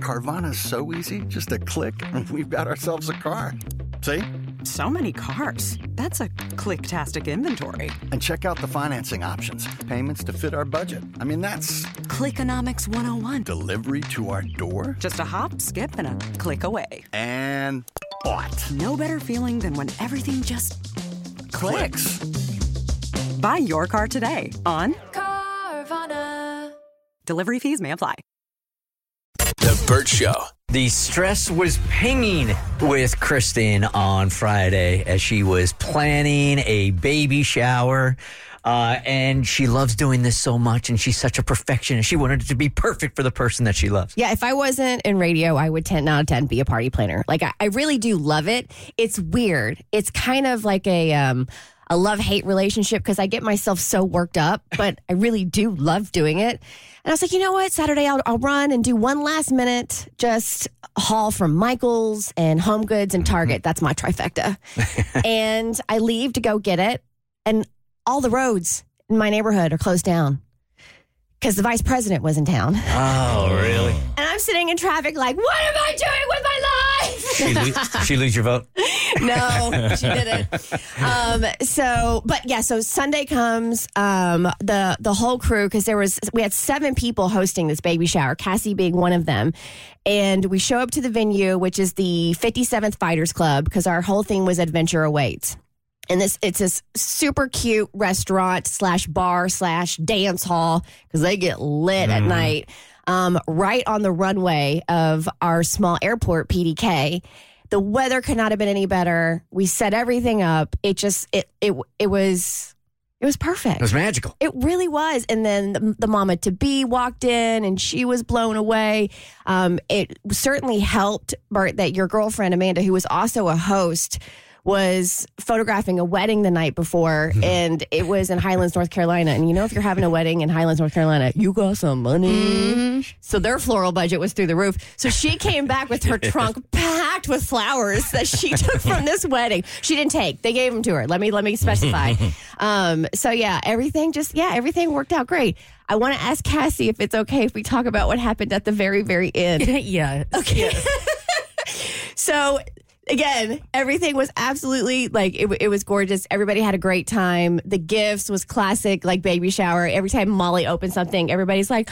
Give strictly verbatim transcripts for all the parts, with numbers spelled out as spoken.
Carvana's so easy. Just a click, and we've got ourselves a car. See? So many cars. That's a click-tastic inventory. And check out the financing options. Payments to fit our budget. I mean, that's... Clickonomics one oh one. Delivery to our door? Just a hop, skip, and a click away. And bought. No better feeling than when everything just clicks. Clicks. Buy your car today on Carvana. Delivery fees may apply. The Burt Show. The stress was pinging with Kristen on Friday as she was planning a baby shower. Uh, and she loves doing this so much, and she's such a perfectionist. She wanted it to be perfect for the person that she loves. Yeah, if I wasn't in radio, I would ten out of ten be a party planner. Like, I, I really do love it. It's weird. It's kind of like a... Um, a love-hate relationship because I get myself so worked up, but I really do love doing it. And I was like, you know what? Saturday, I'll, I'll run and do one last minute, just haul from Michael's and Home Goods and Target. That's my trifecta. And I leave to go get it. And all the roads in my neighborhood are closed down because the vice president was in town. Oh, really? And I'm sitting in traffic like, what am I doing with my life? She, lo- she lose your vote? No, she didn't. Um, so, but yeah, so Sunday comes, um, the, the whole crew, because there was, we had seven people hosting this baby shower, Cassie being one of them. And we show up to the venue, which is the fifty-seventh Fighters Club, because our whole thing was Adventure Awaits. And this, it's this super cute restaurant slash bar slash dance hall, because they get lit mm. at night, um, right on the runway of our small airport, P D K. The weather could not have been any better. We set everything up. It just, it it it was, it was perfect. It was magical. It really was. And then the, the mama to be walked in and she was blown away. Um, it certainly helped, Bart, that your girlfriend, Amanda, who was also a host, was photographing a wedding the night before, and it was in Highlands, North Carolina. And you know, if you're having a wedding in Highlands, North Carolina, you got some money. Mm-hmm. So their floral budget was through the roof. So she came back with her trunk packed with flowers that she took from this wedding. She didn't take. They gave them to her. Let me let me specify. um, so yeah, everything just, yeah, everything worked out great. I want to ask Cassie if it's okay if we talk about what happened at the very, very end. Yeah. Okay. So... Again, everything was absolutely, like, it, it was gorgeous. Everybody had a great time. The gifts was classic, like, baby shower. Every time Molly opened something, everybody's like,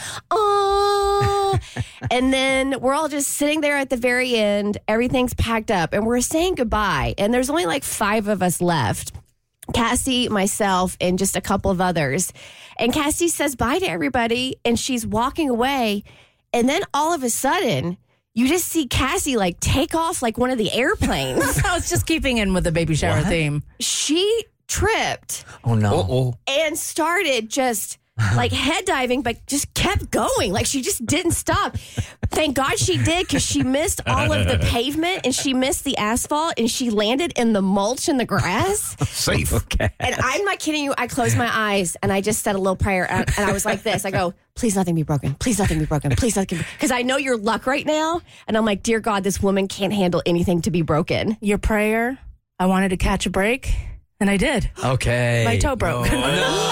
oh. And then we're all just sitting there at the very end. Everything's packed up, and we're saying goodbye. And there's only, like, five of us left. Cassie, myself, and just a couple of others. And Cassie says bye to everybody, and she's walking away. And then all of a sudden... you just see Cassie, like, take off like one of the airplanes. I was just keeping in with the baby shower What? theme. She tripped Oh, no. Uh-oh. and started just, like, head diving, but just kept going. Like, she just didn't stop. Thank God she did, because she missed all of the pavement, and she missed the asphalt, and she landed in the mulch and the grass. Safe. Okay. And I'm not kidding you. I closed my eyes, and I just said a little prayer, and and I was like this. I go, please nothing be broken. Please nothing be broken. Please nothing be, because I know your luck right now. And I'm like, dear God, this woman can't handle anything to be broken. Your prayer, I wanted to catch a break, and I did. Okay. My toe broke. Oh,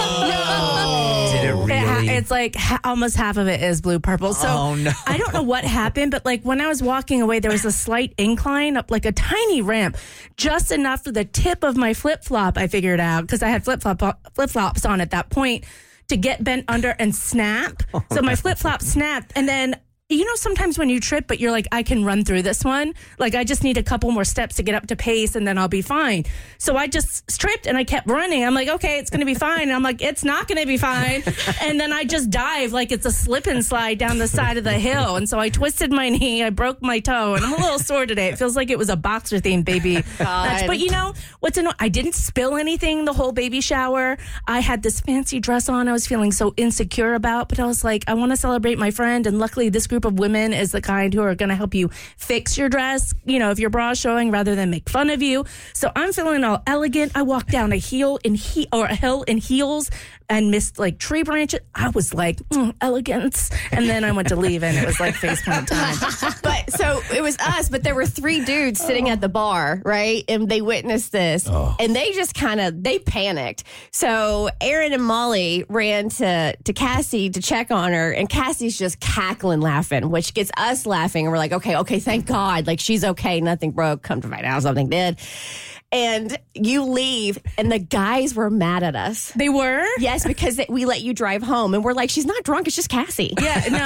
no. Did it really? It ha- it's like ha- almost half of it is blue purple. So Oh, no. I don't know what happened, but like when I was walking away, there was a slight incline up like a tiny ramp, just enough for the tip of my flip flop. I figured out because I had flip flop flip flops on at that point to get bent under and snap. Oh, so my flip flop snapped, and then. You know, sometimes when you trip, but you're like, I can run through this one. Like, I just need a couple more steps to get up to pace, and then I'll be fine. So I just tripped, and I kept running. I'm like, okay, it's going to be fine. And I'm like, it's not going to be fine. And then I just dive like it's a slip and slide down the side of the hill. And so I twisted my knee. I broke my toe, and I'm a little sore today. It feels like it was a boxer-themed baby match. But you know, what's annoying? I didn't spill anything the whole baby shower. I had this fancy dress on I was feeling so insecure about, but I was like, I want to celebrate my friend. And luckily, this group of women is the kind who are going to help you fix your dress, you know, if your bra's showing, rather than make fun of you. So I'm feeling all elegant. I walked down a hill in he or a hill in heels and missed like tree branches. I was like, mm, elegance. And then I went to leave, and it was like face plant time. But so it was us, but there were three dudes sitting at the bar, right? And they witnessed this, Oh. and they just kind of they panicked. So Aaron and Molly ran to to Cassie to check on her, and Cassie's just cackling, laughing, which gets us laughing. And we're like, okay, okay, thank God, like she's okay, nothing broke. Come to find out, something did. And you leave, and the guys were mad at us. They were? Yes, because we let you drive home, and we're like, she's not drunk, it's just Cassie. Yeah, no,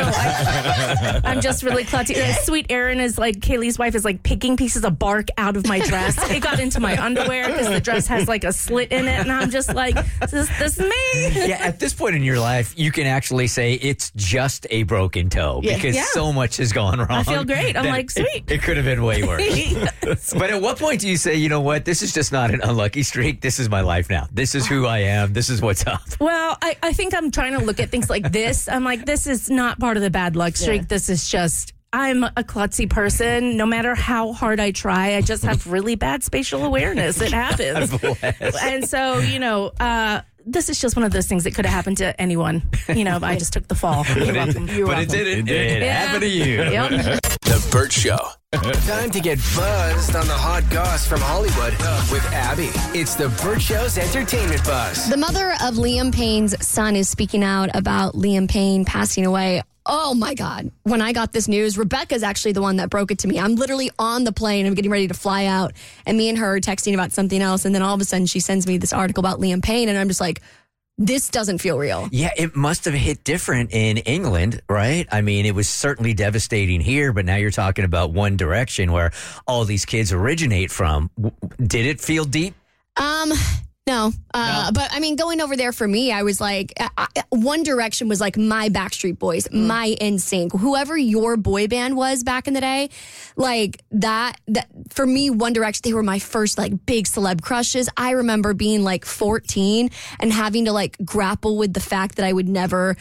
I, I'm just really klutzy. Uh, Sweet Erin is like, Kaylee's wife is like picking pieces of bark out of my dress. It got into my underwear because the dress has like a slit in it, and I'm just like, this, this is me. Yeah, at this point in your life, you can actually say it's just a broken toe Yeah. because Yeah. so much has gone wrong. I feel great. I'm that like, it- sweet. It, could have been way worse. But at what point do you say, you know what, this is just not an unlucky streak. This is my life now. This is who I am. This is what's up. Well, I, I think I'm trying to look at things like this. I'm like, this is not part of the bad luck streak. Yeah. This is just, I'm a klutzy person. No matter how hard I try, I just have really bad spatial awareness. It happens. And so, you know, uh, this is just one of those things that could have happened to anyone. You know, I just took the fall. You're welcome. You're But welcome. it didn't. It, Yeah. happened to you. Yep. The Burt Show. Time to get buzzed on the hot goss from Hollywood with Abby. It's the Burt Show's entertainment buzz. The mother of Liam Payne's son is speaking out about Liam Payne passing away. Oh my God. When I got this news, Rebecca's actually the one that broke it to me. I'm literally on the plane. I'm getting ready to fly out, and me and her are texting about something else. And then all of a sudden she sends me this article about Liam Payne, and I'm just like, this doesn't feel real. Yeah, it must have hit different in England, right? I mean, it was certainly devastating here, but now you're talking about One Direction where all these kids originate from. W- Did it feel deep? Um, no. Uh, but I mean, going over there for me, I was like, I, I, One Direction was like my Backstreet Boys, my N Sync, whoever your boy band was back in the day. Like that, that for me, One Direction, they were my first like big celeb crushes. I remember being like fourteen and having to like grapple with the fact that I would never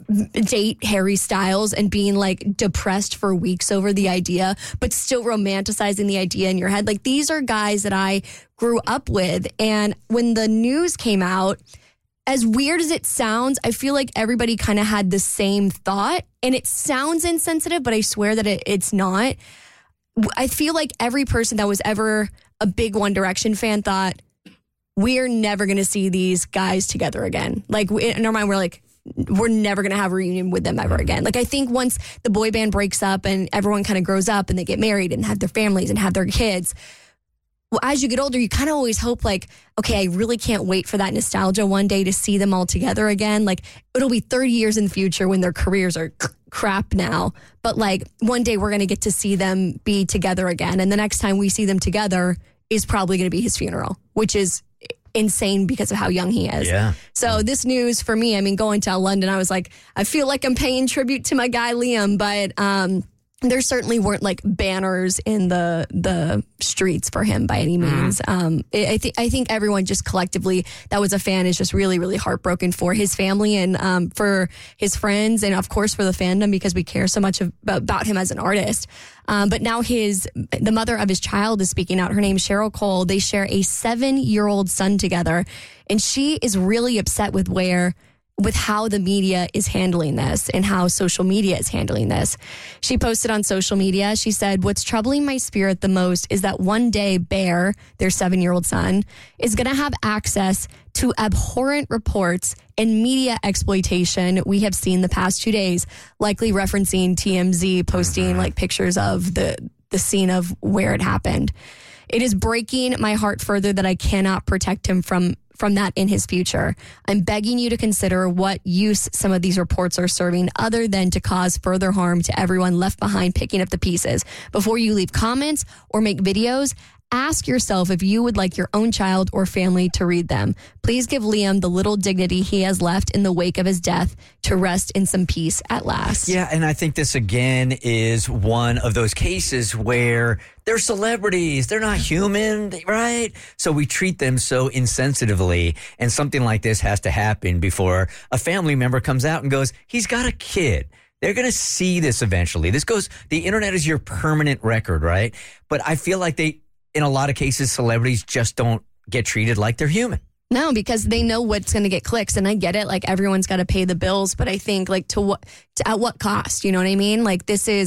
date Harry Styles and being like depressed for weeks over the idea, but still romanticizing the idea in your head. Like these are guys that I grew up with. And when the news came out, as weird as it sounds, I feel like everybody kind of had the same thought. And it sounds insensitive, but I swear that it, it's not. I feel like every person that was ever a big One Direction fan thought, we're never going to see these guys together again. Like we, in our mind, we're like, we're never going to have a reunion with them ever again. Like I think once the boy band breaks up and everyone kind of grows up and they get married and have their families and have their kids, well, as you get older, you kind of always hope like, okay, I really can't wait for that nostalgia one day to see them all together again. Like it'll be thirty years in the future when their careers are c- crap now. But like one day we're going to get to see them be together again. And the next time we see them together is probably going to be his funeral, which is insane because of how young he is. Yeah. So this news for me, I mean, going to London, I was like, I feel like I'm paying tribute to my guy Liam, but um, there certainly weren't like banners in the the streets for him by any means. Mm. Um, I, I think I think everyone just collectively that was a fan is just really really heartbroken for his family and um, for his friends and of course for the fandom because we care so much about, about him as an artist. Um, but now his the mother of his child is speaking out. Her name is Cheryl Cole. They share a seven year old son together, and she is really upset with where. with how the media is handling this and how social media is handling this. She posted on social media, she said, what's troubling my spirit the most is that one day Bear, their seven-year-old son, is going to have access to abhorrent reports and media exploitation we have seen the past two days, likely referencing T M Z posting like pictures of the, the scene of where it happened. It is breaking my heart further that I cannot protect him from from that in his future. I'm begging you to consider what use some of these reports are serving other than to cause further harm to everyone left behind picking up the pieces. Before you leave comments or make videos, ask yourself if you would like your own child or family to read them. Please give Liam the little dignity he has left in the wake of his death to rest in some peace at last. Yeah, and I think this again is one of those cases where they're celebrities. They're not human, right? So we treat them so insensitively, and something like this has to happen before a family member comes out and goes, he's got a kid. They're going to see this eventually. This goes, the internet is your permanent record, right? But I feel like they, in a lot of cases, celebrities just don't get treated like they're human. No, because they know what's going to get clicks, and I get it. Like everyone's got to pay the bills, but I think like to what to, at what cost? You know what I mean? Like this is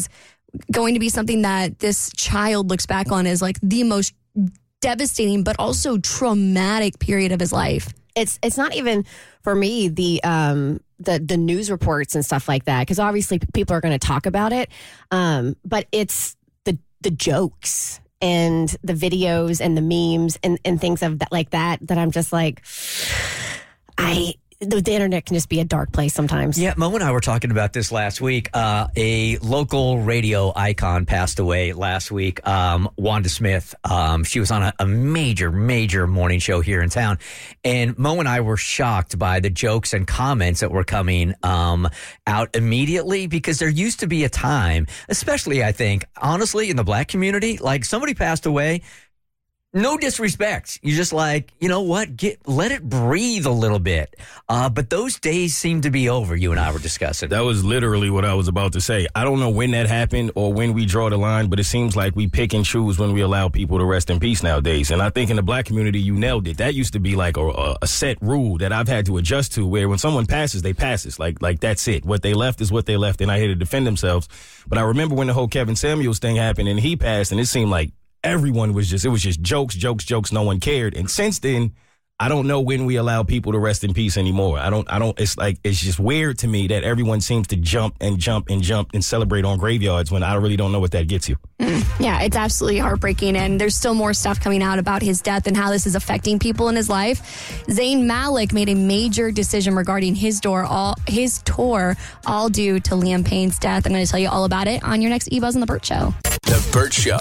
going to be something that this child looks back on as like the most devastating but also traumatic period of his life. It's it's not even for me the um the the news reports and stuff like that, because obviously people are going to talk about it, um but it's the the jokes and the videos and the memes and and things of that like that that I'm just like, I the, the internet can just be a dark place sometimes. Yeah, Mo and I were talking about this last week. Uh, a local radio icon passed away last week, um, Wanda Smith. Um, she was on a, a major, major morning show here in town. And Mo and I were shocked by the jokes and comments that were coming um, out immediately, because there used to be a time, especially, I think, honestly, in the black community, like somebody passed away. No disrespect. You're just like, you know what? Get let it breathe a little bit. Uh, but those days seem to be over. You and I were discussing. That was literally what I was about to say. I don't know when that happened or when we draw the line, but it seems like we pick and choose when we allow people to rest in peace nowadays. And I think in the black community, you nailed it. That used to be like a, a set rule that I've had to adjust to, where when someone passes, they passes. Like, like that's it. What they left is what they left, and I had to defend themselves. But I remember when the whole Kevin Samuels thing happened and he passed, and it seemed like everyone was just, it was just jokes, jokes, jokes. No one cared. And since then, I don't know when we allow people to rest in peace anymore. I don't, I don't, it's like, it's just weird to me that everyone seems to jump and jump and jump and celebrate on graveyards when I really don't know what that gets you. Mm, yeah, it's absolutely heartbreaking. And there's still more stuff coming out about his death and how this is affecting people in his life. Zayn Malik made a major decision regarding his door, all his tour, all due to Liam Payne's death. I'm going to tell you all about it on your next eBuzz on the Burt Show. The Burt Show.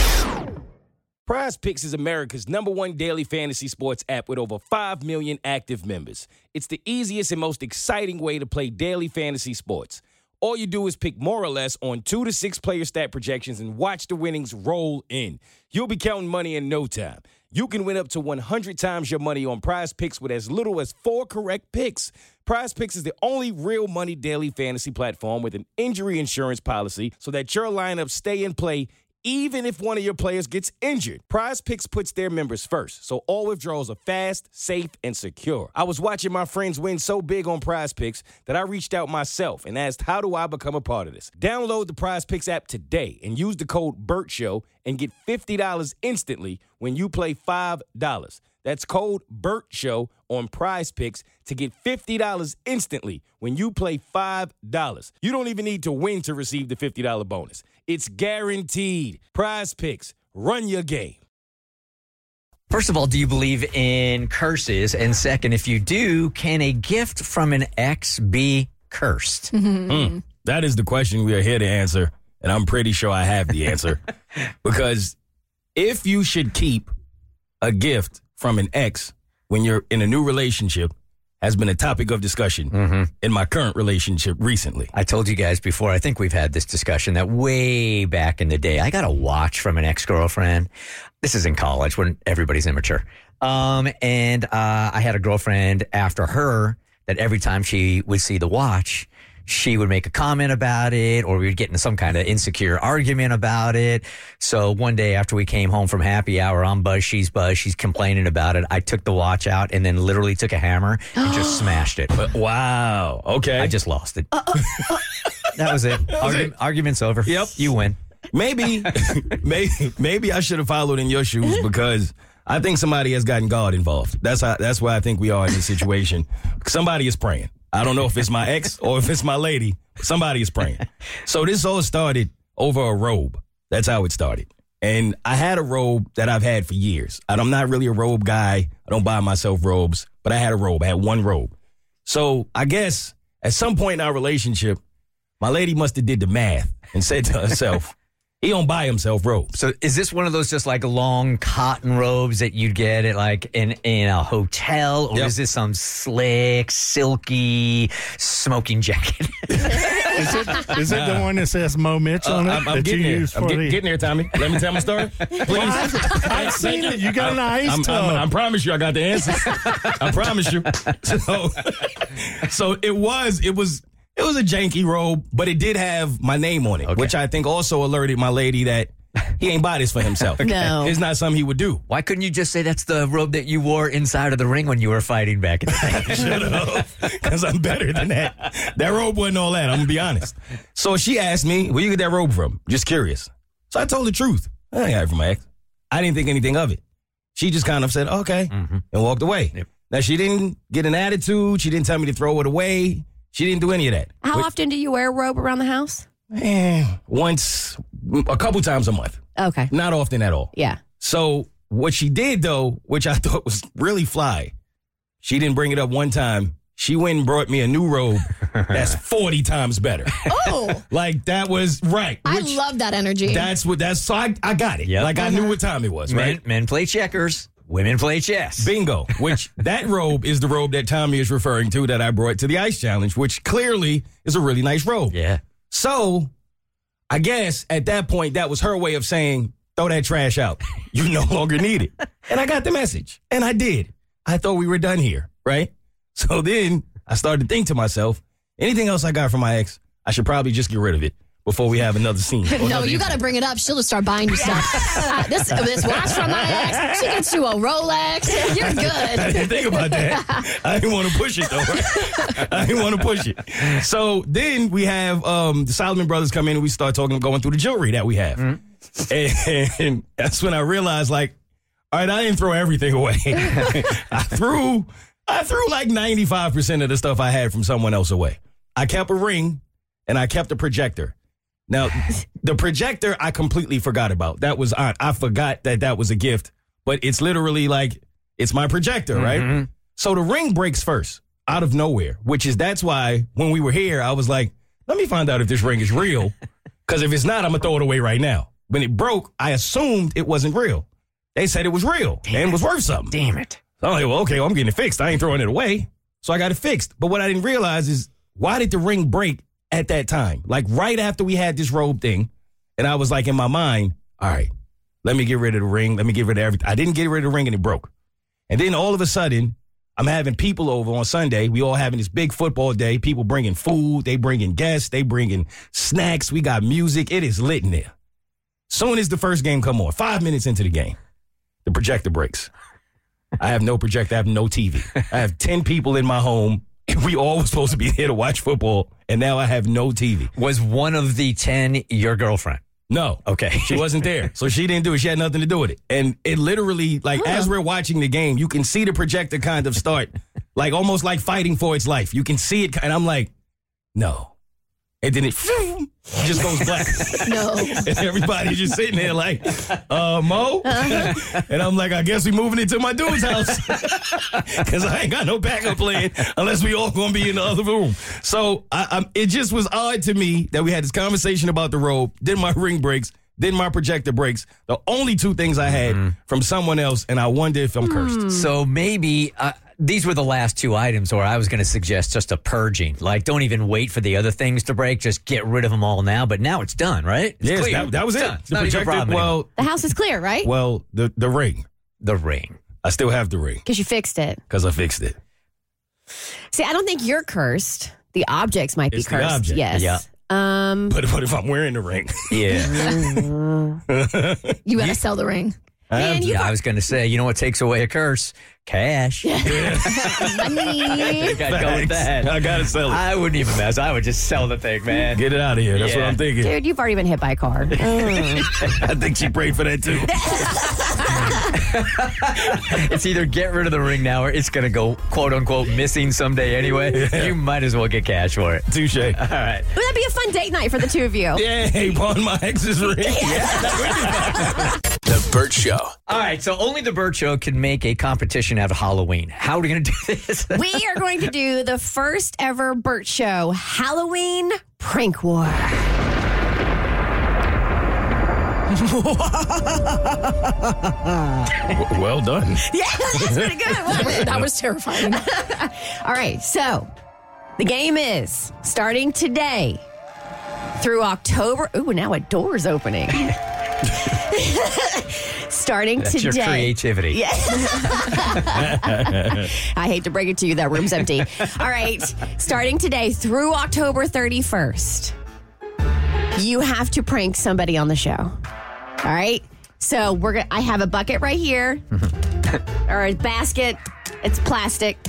Prize Picks is America's number one daily fantasy sports app with over five million active members. It's the easiest and most exciting way to play daily fantasy sports. All you do is pick more or less on two to six player stat projections and watch the winnings roll in. You'll be counting money in no time. You can win up to one hundred times your money on Prize Picks with as little as four correct picks. Prize Picks is the only real money daily fantasy platform with an injury insurance policy so that your lineups stay in play even if one of your players gets injured. Prize Picks puts their members first, so all withdrawals are fast, safe, and secure. I was watching my friends win so big on Prize Picks that I reached out myself and asked, how do I become a part of this? Download the Prize Picks app today and use the code BURTSHOW and get fifty dollars instantly when you play five dollars. That's code BURTSHOW on Prize Picks to get fifty dollars instantly when you play five dollars. You don't even need to win to receive the fifty dollars bonus. It's guaranteed. Prize Picks. Run your game. First of all, do you believe in curses? And second, if you do, can a gift from an ex be cursed? Mm-hmm. Mm, that is the question we are here to answer, and I'm pretty sure I have the answer. Because if you should keep a gift from an ex when you're in a new relationship has been a topic of discussion mm-hmm. in my current relationship recently. I told you guys before, I think we've had this discussion that way back in the day, I got a watch from an ex-girlfriend. This is in college when everybody's immature. Um, and uh, I had a girlfriend after her that every time she would see the watch, she would make a comment about it, or we would get into some kind of insecure argument about it. So one day after we came home from happy hour, I'm buzzed, she's buzzed, she's complaining about it. I took the watch out and then literally took a hammer and just smashed it. But, wow. Okay. I just lost it. Uh, uh, uh. That was it. That was Argu- it. Argument's over. Yep. You win. Maybe, maybe, maybe I should have followed in your shoes, because I think somebody has gotten God involved. That's how, that's why I think we are in this situation. Somebody is praying. I don't know if it's my ex or if it's my lady. Somebody is praying. So this all started over a robe. That's how it started. And I had a robe that I've had for years. I'm not really a robe guy. I don't buy myself robes, but I had a robe. I had one robe. So I guess at some point in our relationship, my lady must have did the math and said to herself, he don't buy himself robes. So is this one of those just like long cotton robes that you'd get at like in, in a hotel? Or Yep. is this some slick, silky smoking jacket? Is it, is it the one that says Mo Mitch on it? Uh, I'm, I'm that getting you there. use I'm for get, the- getting there, Tommy. Let me tell my story, please. I've seen it. You got an ice I'm, tub. I'm, I promise you I got the answers. I promise you. So, so it was, it was, it was a janky robe, but it did have my name on it, Okay. which I think also alerted my lady that he ain't buy this for himself. No. It's not something he would do. Why couldn't you just say that's the robe that you wore inside of the ring when you were fighting back in the day? Shut up. Because I'm better than that. That robe wasn't all that. I'm going to be honest. So she asked me, where you get that robe from? Just curious. So I told the truth. I ain't got it from my ex. I didn't think anything of it. She just kind of said, okay, Mm-hmm. and walked away. Yep. Now, she didn't get an attitude. She didn't tell me to throw it away. She didn't do any of that. How But, often do you wear a robe around the house? eh, once, a couple times a month. Okay. Not often at all. Yeah. So what she did, though, which I thought was really fly, she didn't bring it up one time. She went and brought me a new robe that's forty times better. Oh, Like, that was right. I which- love that energy. That's what, that's, so I, I got it. Yep. Like, I knew what time it was, Men, right? men play checkers, women play chess. Bingo. Which, that robe is the robe that Tommy is referring to that I brought to the Ice Challenge, which clearly is a really nice robe. Yeah. So, I guess at that point, that was her way of saying, throw that trash out. You no longer need it. And I got the message. And I did. I thought we were done here, right? So then I started to think to myself, anything else I got from my ex, I should probably just get rid of it before we have another scene. or No, another you got to incident. bring it up. She'll just start buying you stuff. Uh, this this watch from my ex. She gets you a Rolex. You're I good. didn't think about that. I didn't want to push it, though. Right? I didn't want to push it. So then we have um, the Solomon brothers come in and we start talking, going through the jewelry that we have. And, and that's when I realized, like, all right, I didn't throw everything away. I threw, I threw like ninety-five percent of the stuff I had from someone else away. I kept a ring and I kept a projector. Now, the projector I completely forgot about. That was on. I forgot that that was a gift, but it's literally like, it's my projector, right? So the ring breaks first out of nowhere, which is, that's why when we were here, I was like, let me find out if this ring is real. Because if it's not, I'm going to throw it away right now. When it broke, I assumed it wasn't real. They said it was real and was worth something. Damn it. So I'm like, well, okay, well, I'm getting it fixed. I ain't throwing it away. So I got it fixed. But what I didn't realize is, why did the ring break at that time? Like right after we had this robe thing. And I was like in my mind, all right, let me get rid of the ring. Let me get rid of everything. I didn't get rid of the ring and it broke. And then all of a sudden, I'm having people over on Sunday. We all having this big football day. People bringing food. They bringing guests. They bringing snacks. We got music. It is lit in there. Soon as the first game come on, five minutes into the game, the projector breaks. I have no projector. I have no T V. I have ten people in my home. We all were supposed to be here to watch football, and now I have no T V. Was one of the ten your girlfriend? No. Okay. She wasn't there. So she didn't do it. She had nothing to do with it. And it literally, like, as we're watching the game, you can see the projector kind of start, like, almost like fighting for its life. You can see it, and I'm like, no. And then it just goes black. No. And everybody's just sitting there like, uh, Mo? And I'm like, I guess we moving into my dude's house. Because I ain't got no backup plan unless we all going to be in the other room. So I, I, it just was odd to me that we had this conversation about the robe. Then my ring breaks. Then my projector breaks. The only two things I had mm-hmm. from someone else, and I wonder if I'm cursed. Mm. So maybe uh, these were the last two items, or I was going to suggest just a purging. Like, don't even wait for the other things to break. Just get rid of them all now. But now it's done, right? It's yes, clear. that, that was it's it. Done. It's the not even a projector, problem well, anymore. The house is clear, right? well, the, the ring. The ring. I still have the ring Because you fixed it. because I fixed it. See, I don't think you're cursed. The objects might It's be the cursed. object. Yes. Yeah. Um, But what if I'm wearing the ring? Yeah. You got to sell the ring. I have Man, to. you Yeah, I was going to say, you know what takes away a curse? Cash. Money. I think I'd go with that. I gotta sell it. I wouldn't even mess. I would just sell the thing, man. Get it out of here. That's Yeah. what I'm thinking. dude, you've already been hit by a car. I think she prayed for that too. It's either get rid of the ring now or it's going to go, quote unquote, missing someday anyway. Yeah. You might as well get cash for it. Touche. All right. Would that be a fun date night for the two of you? Yay, pawn my ex's ring. The Burt Show. All right. So only the Burt Show can make a competition out of Halloween. How are we going to do this? We are going to do the first ever Burt Show Halloween prank war. Well done. Yeah, that's pretty good. wasn't it? That was terrifying. All right, so the game is starting today through October. Ooh, now a door's opening. Starting That's today. your creativity. Yeah. I hate to break it to you, that room's empty. All right, starting today through October thirty-first, you have to prank somebody on the show. All right. So we're gonna. I have a bucket right here, or a basket. It's plastic,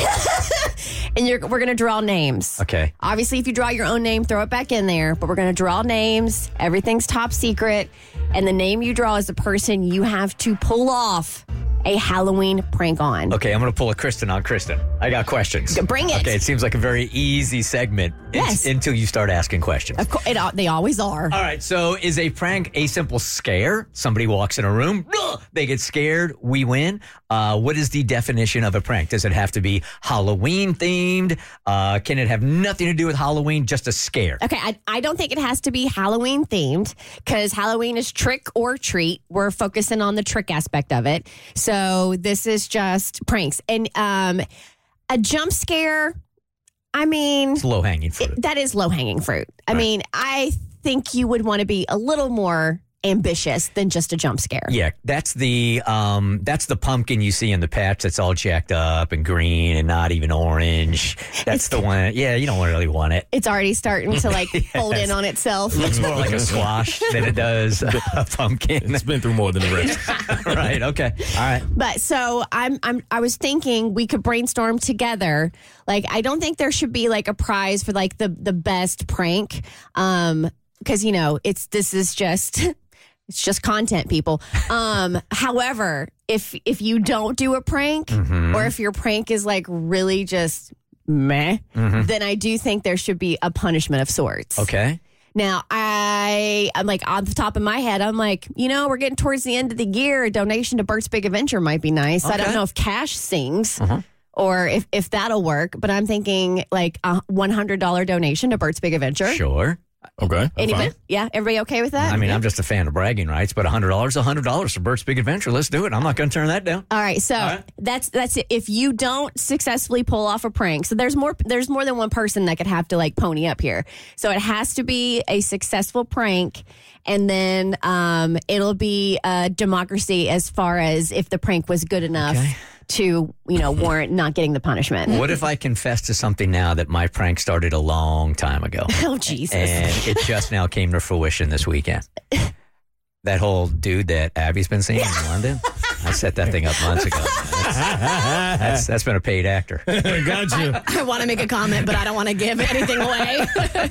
and you're, we're gonna draw names. Okay. Obviously, if you draw your own name, throw it back in there. But we're gonna draw names. Everything's top secret, and the name you draw is the person you have to pull off a Halloween prank on. Okay, I'm going to pull a Kristen on Kristen. I got questions. Bring it. Okay, it seems like a very easy segment Yes. in- until you start asking questions. Of course, it, al- they always are. All right, so is a prank a simple scare? Somebody walks in a room, they get scared, we win. Uh, what is the definition of a prank? Does it have to be Halloween themed? Uh, can it have nothing to do with Halloween, just a scare? Okay, I, I don't think it has to be Halloween themed because Halloween is trick or treat. We're focusing on the trick aspect of it. So this is just pranks. And um, a jump scare, I mean, It's low hanging fruit. it- that is low hanging fruit. I mean, I think you would want to be a little more ambitious than just a jump scare. Yeah, that's the um, that's the pumpkin you see in the patch that's all jacked up and green and not even orange. That's the one. Yeah, you don't really want it. It's already starting to like fold in on itself. It looks more like a squash than it does a pumpkin. It's been through more than the rest. Right. Okay. All right. But so I'm I'm I was thinking we could brainstorm together. Like I don't think there should be like a prize for like the the best prank. Um because you know, it's this is just it's just content, people. Um however, if if you don't do a prank Mhm. or if your prank is like really just meh, Mhm. then I do think there should be a punishment of sorts. Okay. Now, I, I'm like, on the top of my head, I'm like, you know, we're getting towards the end of the year. A donation to Bert's Big Adventure might be nice. I don't Okay. know if cash sings Uh-huh. or if, if that'll work, but I'm thinking like a one hundred dollars donation to Bert's Big Adventure. Sure. Okay. Anybody? Yeah, everybody okay with that? I mean, I'm just a fan of bragging rights, but one hundred dollars, one hundred dollars for Bert's Big Adventure. Let's do it. I'm not going to turn that down. All right, so All right. that's that's it. If you don't successfully pull off a prank, so there's more there's more than one person that could have to like pony up here. So it has to be a successful prank, and then um, it'll be a democracy as far as if the prank was good enough Okay. to you know warrant not getting the punishment. What if I confess to something now that my prank started a long time ago? Oh Jesus! And it just now came to fruition this weekend. That whole dude that Abby's been seeing in London, I set that thing up months ago. That's, that's, that's been a paid actor. Gotcha. I want to make a comment, but I don't want to give anything away.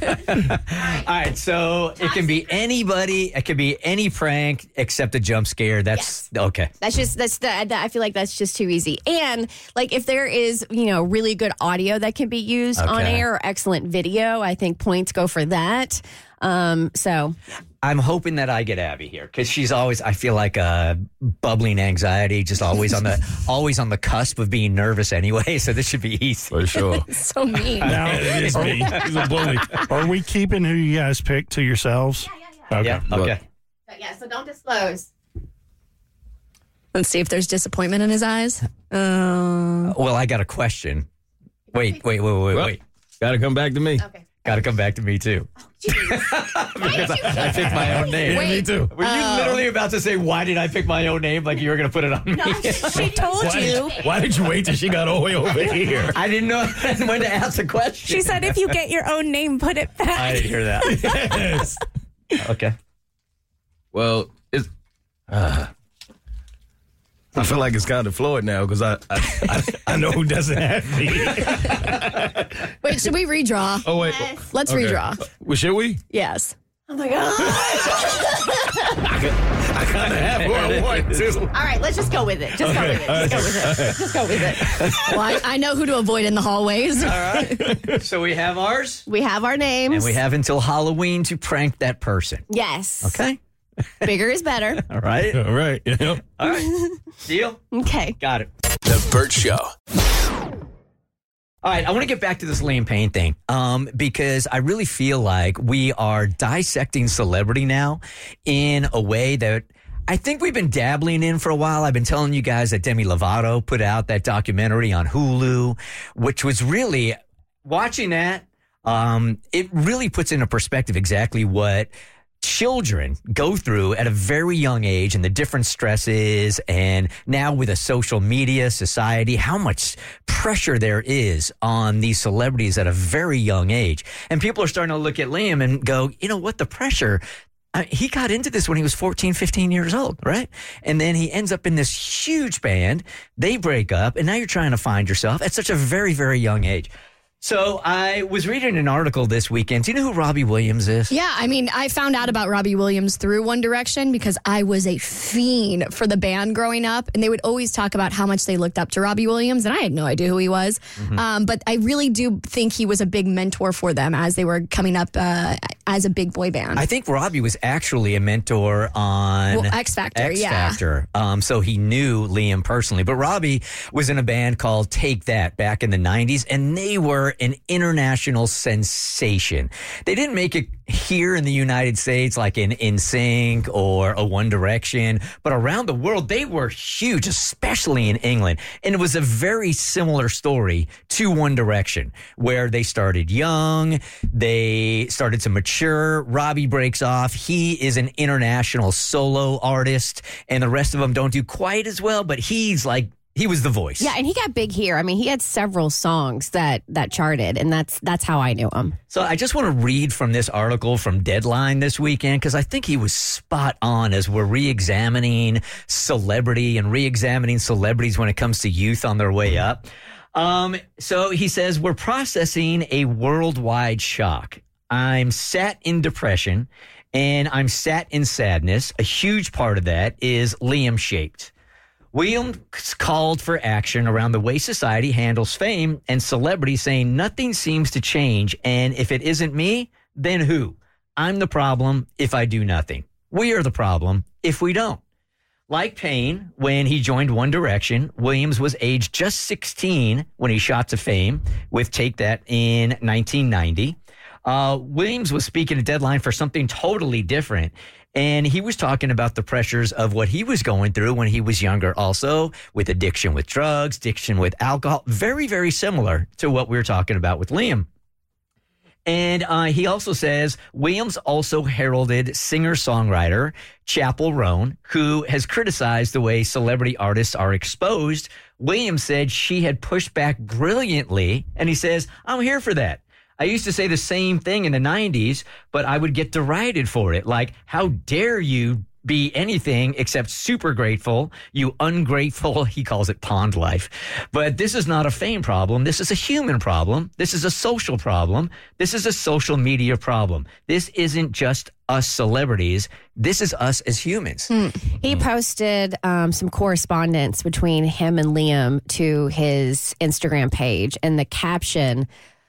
All right, so it can be anybody. It can be any prank except a jump scare. That's okay. That's just that's the, that, I feel like that's just too easy. And like if there is you know really good audio that can be used on Okay. air or excellent video, I think points go for that. Um, so I'm hoping that I get Abby here because she's always. I feel like a bubbling anxiety, just always on the always on the cusp of being nervous anyway. So this should be easy For sure. so mean. Now, It is me. He's a bully. are we keeping who you guys picked to yourselves? Okay. Yeah. Okay. But yeah, so don't disclose. Let's see if there's disappointment in his eyes. Uh, Well, I got a question. Wait, wait, wait, wait, Well, wait. Got to come back to me. Okay. Got to come back to me too. Because I, I picked my own name. Yeah, me too. Were you literally about to say, why did I pick my own name? Like you were going to put it on me? She told Why you. did, why did you wait till she got all the way over here? I didn't know when to ask the question. She said, if you get your own name, put it back. I didn't hear that. Yes. Okay. Well, it's. Uh, I feel like it's kind of Floyd now because I, I, I I know who doesn't have me. wait, should we redraw? Oh wait, Let's okay. redraw. Well, should we? Yes. Oh my god! I kind of have who I want to. All right, let's just go with it. Just go with it. Just go with it. Just go with it. Well, I, I know who to avoid in the hallways. All right. So we have ours, We have our names. and we have until Halloween to prank that person. yes. Okay. Bigger is better. All right. All right. You know? All right. Deal. Okay. Got it. The Burt Show. All right, I want to get back to this Liam Payne thing um, because I really feel like we are dissecting celebrity now in a way that I think we've been dabbling in for a while. I've been telling you guys that Demi Lovato put out that documentary on Hulu, which was really, watching that, um, it really puts into perspective exactly what children go through at a very young age and the different stresses, and now with a social media society, how much pressure there is on these celebrities at a very young age. And people are starting to look at Liam and go, you know what, the pressure, Uh, he got into this when he was fourteen, fifteen years old, right? And then he ends up in this huge band. They break up, and now you're trying to find yourself at such a very, very young age. So I was reading an article this weekend. Do you know who Robbie Williams is? Yeah, I mean, I found out about Robbie Williams through One Direction because I was a fiend for the band growing up, and they would always talk about how much they looked up to Robbie Williams, and I had no idea who he was. Mm-hmm. Um, but I really do think he was a big mentor for them as they were coming up uh, as a big boy band. I think Robbie was actually a mentor on well, X Factor. X yeah. Factor. Um, so he knew Liam personally. But Robbie was in a band called Take That back in the nineties, and they were an international sensation. They didn't make it here in the United States like in NSYNC or a One Direction, but around the world they were huge, especially in England. And it was a very similar story to One Direction, where they started young, they started to mature. Robbie breaks off. He is an international solo artist, and the rest of them don't do quite as well, but he's like He was the voice. Yeah, and he got big here. I mean, he had several songs that that charted, and that's that's how I knew him. So I just want to read from this article from Deadline this weekend, because I think he was spot on as we're re-examining celebrity and re-examining celebrities when it comes to youth on their way up. Um, so he says, we're processing a worldwide shock. I'm sat in depression, and I'm sat in sadness. A huge part of that is Liam-shaped. Williams called for action around the way society handles fame and celebrity, saying nothing seems to change, and if it isn't me, then who? I'm the problem if I do nothing. We are the problem if we don't. Like Payne, when he joined One Direction, Williams was aged just sixteen when he shot to fame with Take That in nineteen ninety. Uh, Williams was speaking at Deadline for something totally different. And he was talking about the pressures of what he was going through when he was younger, also with addiction with drugs, addiction with alcohol. Very, very similar to what we were talking about with Liam. And uh, he also says Williams also heralded singer-songwriter Chappell Roan, who has criticized the way celebrity artists are exposed. Williams said she had pushed back brilliantly, and he says, I'm here for that. I used to say the same thing in the nineties, but I would get derided for it. Like, how dare you be anything except super grateful, you ungrateful, he calls it pond life. But this is not a fame problem. This is a human problem. This is a social problem. This is a social media problem. This isn't just us celebrities. This is us as humans. Mm. He posted um, some correspondence between him and Liam to his Instagram page, and the caption,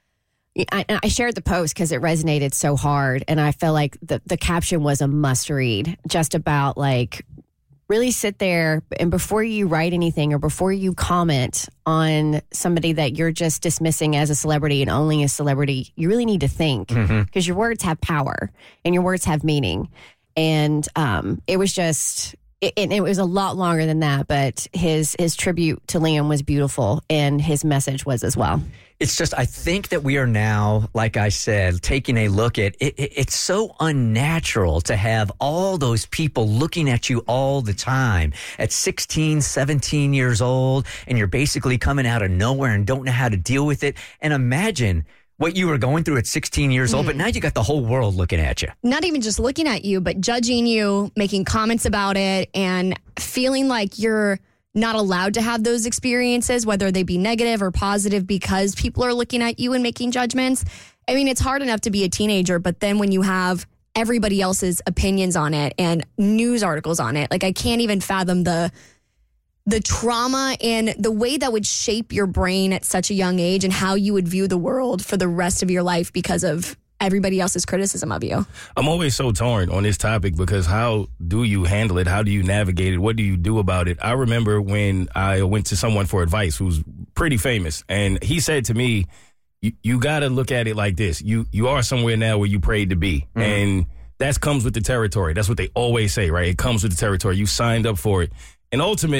I, I shared the post because it resonated so hard, and I felt like the, the caption was a must read, just about like really sit there and before you write anything or before you comment on somebody that you're just dismissing as a celebrity and only a celebrity, you really need to think, because mm-hmm. your words have power and your words have meaning. And um, it was just... It, it was a lot longer than that, but his his tribute to Liam was beautiful, and his message was as well. It's just, I think that we are now, like I said, taking a look at it. it it's so unnatural to have all those people looking at you all the time at sixteen, seventeen years old, and you're basically coming out of nowhere and don't know how to deal with it. And imagine what you were going through at sixteen years old, mm. but now you got the whole world looking at you. Not even just looking at you, but judging you, making comments about it, and feeling like you're not allowed to have those experiences, whether they be negative or positive, because people are looking at you and making judgments. I mean, it's hard enough to be a teenager, but then when you have everybody else's opinions on it and news articles on it, like I can't even fathom the the trauma and the way that would shape your brain at such a young age and how you would view the world for the rest of your life because of everybody else's criticism of you. I'm always so torn on this topic because how do you handle it? How do you navigate it? What do you do about it? I remember when I went to someone for advice who's pretty famous, and he said to me, you, you got to look at it like this. You, you are somewhere now where you prayed to be. Mm-hmm. And that comes with the territory. That's what they always say, right? It comes with the territory. You signed up for it. And ultimately,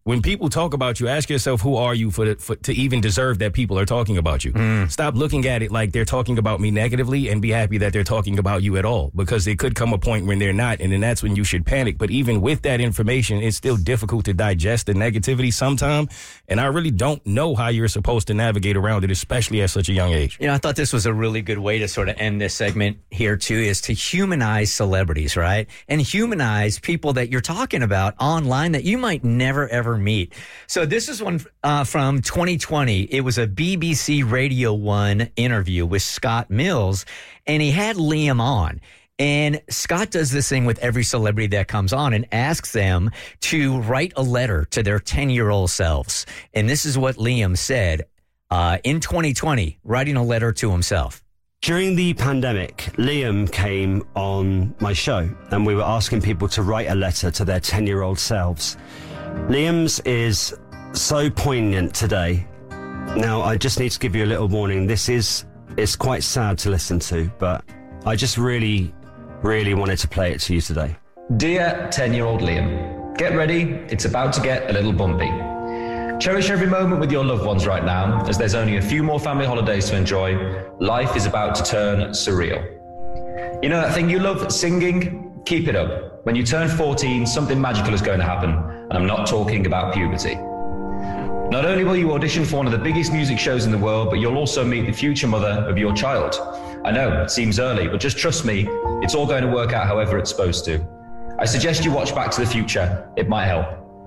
when people talk about you, ask yourself, who are you for, the, for to even deserve that people are talking about you? Mm. Stop looking at it like they're talking about me negatively and be happy that they're talking about you at all, because there could come a point when they're not, and then that's when you should panic. But even with that information, it's still difficult to digest the negativity sometimes, and I really don't know how you're supposed to navigate around it, especially at such a young age. You know, I thought this was a really good way to sort of end this segment here, too, is to humanize celebrities, right? And humanize people that you're talking about online that you might never, ever meet. So this is one uh, from twenty twenty. It was a B B C Radio one interview with Scott Mills, and he had Liam on. And Scott does this thing with every celebrity that comes on and asks them to write a letter to their ten-year-old selves. And this is what Liam said uh, in twenty twenty, writing a letter to himself. During the pandemic, Liam came on my show, and we were asking people to write a letter to their ten-year-old selves. Liam's is so poignant today. Now, I just need to give you a little warning. This is, it's quite sad to listen to, but I just really, really wanted to play it to you today. Dear ten-year-old Liam, get ready. It's about to get a little bumpy. Cherish every moment with your loved ones right now, as there's only a few more family holidays to enjoy. Life is about to turn surreal. You know that thing you love, singing? Keep it up. When you turn fourteen, something magical is going to happen, and I'm not talking about puberty. Not only will you audition for one of the biggest music shows in the world, but you'll also meet the future mother of your child. I know, it seems early, but just trust me, it's all going to work out however it's supposed to. I suggest you watch Back to the Future. It might help.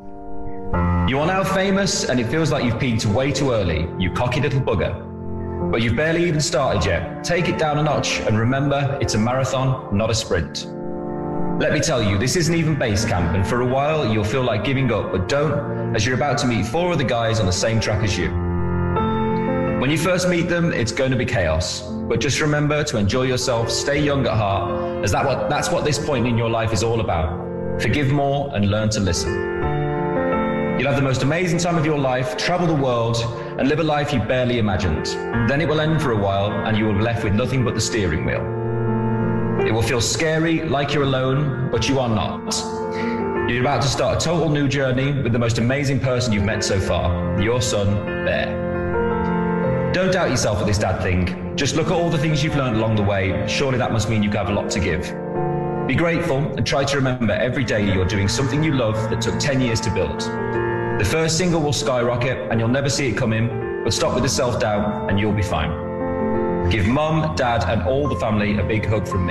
You are now famous, and it feels like you've peaked way too early, you cocky little bugger. But you've barely even started yet. Take it down a notch, and remember, it's a marathon, not a sprint. Let me tell you, this isn't even base camp, and for a while you'll feel like giving up, but don't, as you're about to meet four other guys on the same track as you. When you first meet them, it's going to be chaos, but just remember to enjoy yourself, stay young at heart, as that what, that's what this point in your life is all about. Forgive more and learn to listen. You'll have the most amazing time of your life, travel the world, and live a life you barely imagined. Then it will end for a while, and you will be left with nothing but the steering wheel. It will feel scary, like you're alone, but you are not. You're about to start a total new journey with the most amazing person you've met so far, your son, Bear. Don't doubt yourself at this dad thing. Just look at all the things you've learned along the way. Surely that must mean you have a lot to give. Be grateful and try to remember every day you're doing something you love that took ten years to build. The first single will skyrocket and you'll never see it coming, but stop with the self-doubt and you'll be fine. Give mum, dad, and all the family a big hug from me.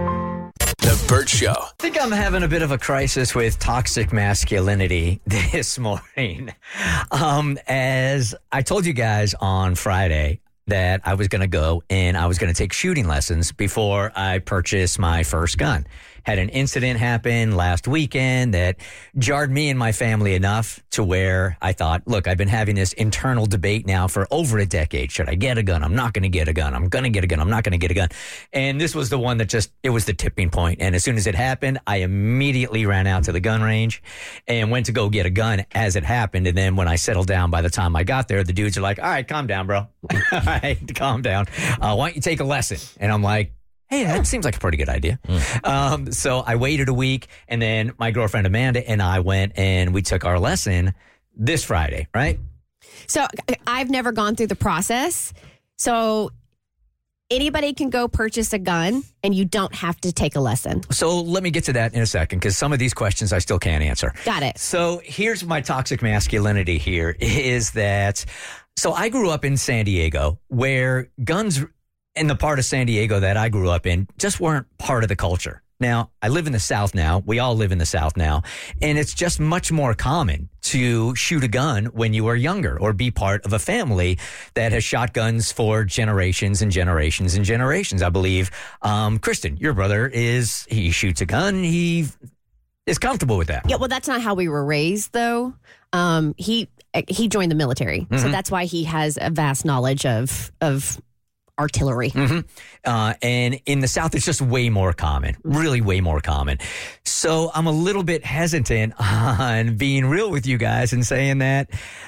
The Bert Show. I think I'm having a bit of a crisis with toxic masculinity this morning. Um, as I told you guys on Friday that I was going to go and I was going to take shooting lessons before I purchased my first gun. Had an incident happen last weekend that jarred me and my family enough to where I thought, look, I've been having this internal debate now for over a decade. Should I get a gun? I'm not going to get a gun. I'm going to get a gun. I'm not going to get a gun. And this was the one that just, it was the tipping point. And as soon as it happened, I immediately ran out to the gun range and went to go get a gun as it happened. And then when I settled down, by the time I got there, the dudes are like, all right, calm down, bro. All right, calm down. Uh, why don't you take a lesson? And I'm like, hey, that seems like a pretty good idea. Mm. Um, so I waited a week, and then my girlfriend Amanda and I went and we took our lesson this Friday, right? So I've never gone through the process. So anybody can go purchase a gun and you don't have to take a lesson. So let me get to that in a second because some of these questions I still can't answer. Got it. So here's my toxic masculinity here is that, so I grew up in San Diego where guns in the part of San Diego that I grew up in just weren't part of the culture. Now, I live in the South now. We all live in the South now. And it's just much more common to shoot a gun when you are younger or be part of a family that has shot guns for generations and generations and generations. I believe, um, Kristen, your brother is, he shoots a gun. He is comfortable with that. Yeah, well, that's not how we were raised, though. Um, he he joined the military. Mm-hmm. So that's why he has a vast knowledge of of artillery. Mm-hmm. Uh, and in the South, it's just way more common, really way more common. So I'm a little bit hesitant on being real with you guys and saying that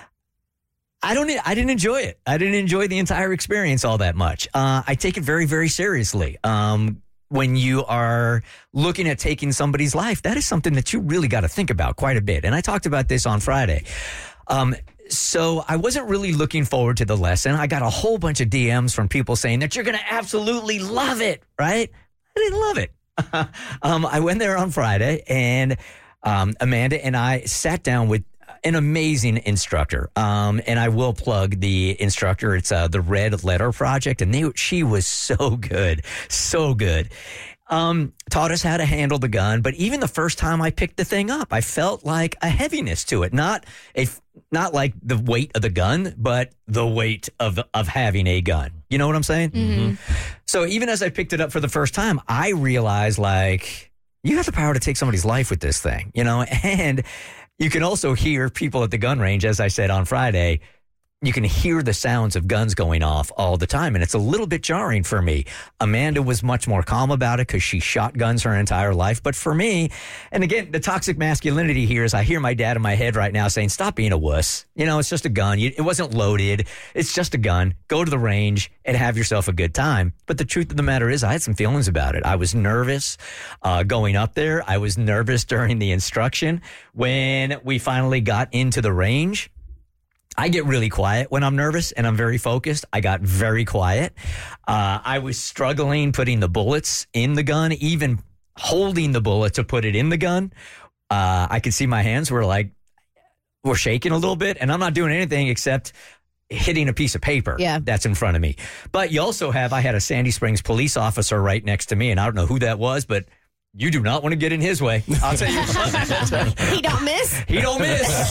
I don't, I didn't enjoy it. I didn't enjoy the entire experience all that much. Uh, I take it very, very seriously. Um, when you are looking at taking somebody's life, that is something that you really got to think about quite a bit. And I talked about this on Friday. Um, so I wasn't really looking forward to the lesson. I got a whole bunch of D Ms from people saying that you're going to absolutely love it, right? I didn't love it. um, I went there on Friday, and um, Amanda and I sat down with an amazing instructor. Um, and I will plug the instructor. It's uh, the Red Letter Project. And they, she was so good, so good. Um, taught us how to handle the gun. But even the first time I picked the thing up, I felt like a heaviness to it. Not a, not like the weight of the gun, but the weight of, of having a gun. You know what I'm saying? Mm-hmm. So even as I picked it up for the first time, I realized, like, you have the power to take somebody's life with this thing, you know? And you can also hear people at the gun range, as I said on Friday. You can hear the sounds of guns going off all the time, and it's a little bit jarring for me. Amanda was much more calm about it because she shot guns her entire life. But for me, and again, the toxic masculinity here is I hear my dad in my head right now saying, stop being a wuss. You know, it's just a gun. You, it wasn't loaded. It's just a gun. Go to the range and have yourself a good time. But the truth of the matter is I had some feelings about it. I was nervous uh, going up there. I was nervous during the instruction. When we finally got into the range, I get really quiet when I'm nervous and I'm very focused. I got very quiet. Uh, I was struggling putting the bullets in the gun, even holding the bullet to put it in the gun. Uh, I could see my hands were like, were shaking a little bit, and I'm not doing anything except hitting a piece of paper yeah. that's in front of me. But you also have, I had a Sandy Springs police officer right next to me, and I don't know who that was, but you do not want to get in his way. I'll tell you what. He don't miss. He don't miss.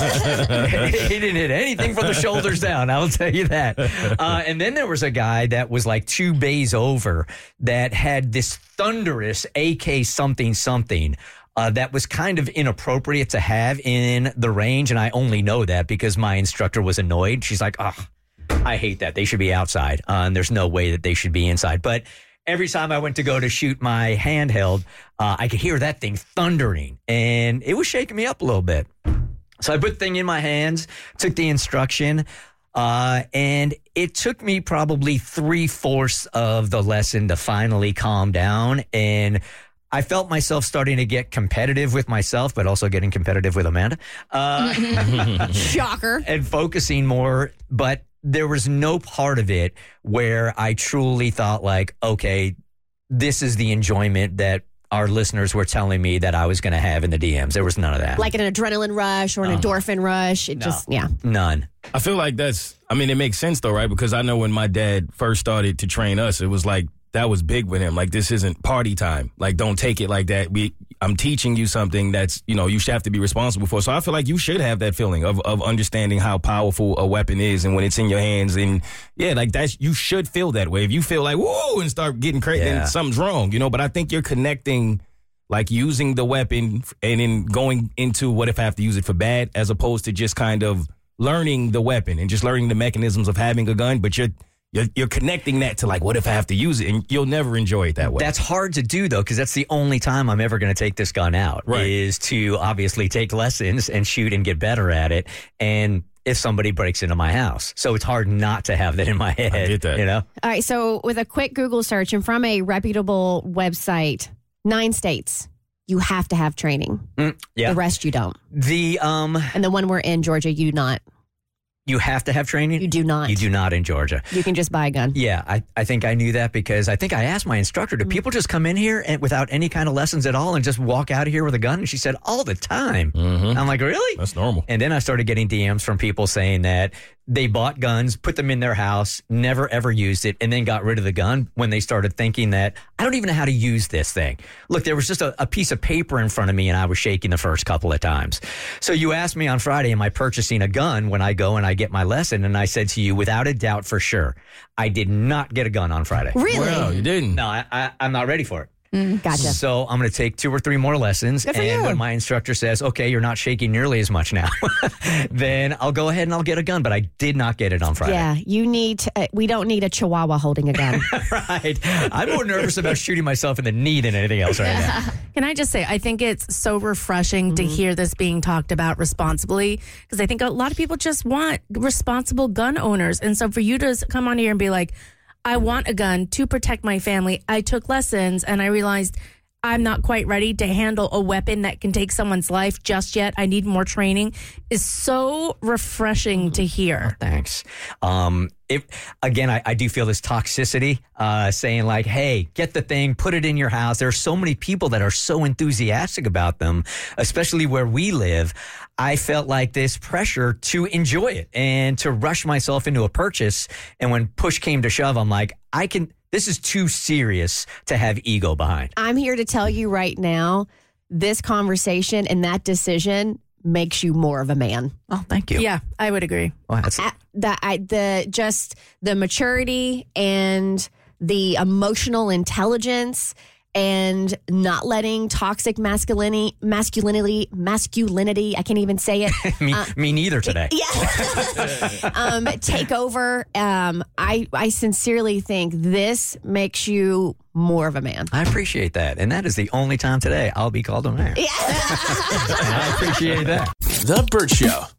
He didn't hit anything from the shoulders down. I'll tell you that. Uh, and then there was a guy that was like two bays over that had this thunderous A K something something uh, that was kind of inappropriate to have in the range. And I only know that because my instructor was annoyed. She's like, oh, I hate that. They should be outside. Uh, and there's no way that they should be inside. But every time I went to go to shoot my handheld, uh, I could hear that thing thundering, and it was shaking me up a little bit. So I put the thing in my hands, took the instruction, uh, and it took me probably three-fourths of the lesson to finally calm down, and I felt myself starting to get competitive with myself, but also getting competitive with Amanda. Uh, Shocker. And focusing more, but there was no part of it where I truly thought like, okay, this is the enjoyment that our listeners were telling me that I was going to have in the D Ms. There was none of that. Like an adrenaline rush or an Uh-huh. endorphin rush. It No. just, yeah. None. I feel like that's, I mean, it makes sense though, right? Because I know when my dad first started to train us, it was like, that was big with him. Like, this isn't party time. Like, don't take it like that. We, I'm teaching you something that's, you know, you should have to be responsible for. So I feel like you should have that feeling of, of understanding how powerful a weapon is and when it's in your hands. And yeah, like that's, you should feel that way. If you feel like, whoa, and start getting crazy, Yeah. then something's wrong, you know? But I think you're connecting, like using the weapon and then going into what if I have to use it for bad, as opposed to just kind of learning the weapon and just learning the mechanisms of having a gun. But you're, You're, you're connecting that to like, what if I have to use it? And you'll never enjoy it that way. That's hard to do, though, because that's the only time I'm ever going to take this gun out, Right. is to obviously take lessons and shoot and get better at it. And if somebody breaks into my house. So it's hard not to have that in my head. I get that. You know? All right. So with a quick Google search and from a reputable website, nine states, you have to have training. Mm, yeah. The rest you don't. The um, And the one we're in, Georgia, you do not. You have to have training? You do not. You do not in Georgia. You can just buy a gun. Yeah, I, I think I knew that because I think I asked my instructor, do people just come in here and without any kind of lessons at all and just walk out of here with a gun? And she said, all the time. Mm-hmm. I'm like, really? That's normal. And then I started getting D Ms from people saying that they bought guns, put them in their house, never ever used it, and then got rid of the gun when they started thinking that, I don't even know how to use this thing. Look, there was just a, a piece of paper in front of me and I was shaking the first couple of times. So you asked me on Friday, am I purchasing a gun when I go and I get my lesson? And I said to you, without a doubt, for sure, I did not get a gun on Friday. Really? Well, you didn't. No, I, I, I'm not ready for it. Mm, gotcha. So I'm going to take two or three more lessons. Good for and you. when my instructor says, okay, you're not shaking nearly as much now, then I'll go ahead and I'll get a gun. But I did not get it on Friday. Yeah, you need. To, uh, we don't need a Chihuahua holding a gun. Right. I'm more nervous about shooting myself in the knee than anything else right now. Can I just say, I think it's so refreshing to hear this being talked about responsibly, because I think a lot of people just want responsible gun owners. And so for you to come on here and be like, I want a gun to protect my family. I took lessons and I realized I'm not quite ready to handle a weapon that can take someone's life just yet. I need more training. Is so refreshing to hear. Oh, thanks. Um, if again, I, I do feel this toxicity, uh, saying like, hey, get the thing, put it in your house. There are so many people that are so enthusiastic about them, especially where we live. I felt like this pressure to enjoy it and to rush myself into a purchase. And when push came to shove, I'm like, I can... This is too serious to have ego behind. I'm here to tell you right now, this conversation and that decision makes you more of a man. Oh, thank you. Yeah, I would agree. Well, that's At the, I, the just the maturity and the emotional intelligence and not letting toxic masculinity, masculinity, masculinity, I can't even say it. me, uh, me neither today. Yeah. um, take over. Um, I, I sincerely think this makes you more of a man. I appreciate that. And that is the only time today I'll be called a man. Yeah. And I appreciate that. The Burt Show.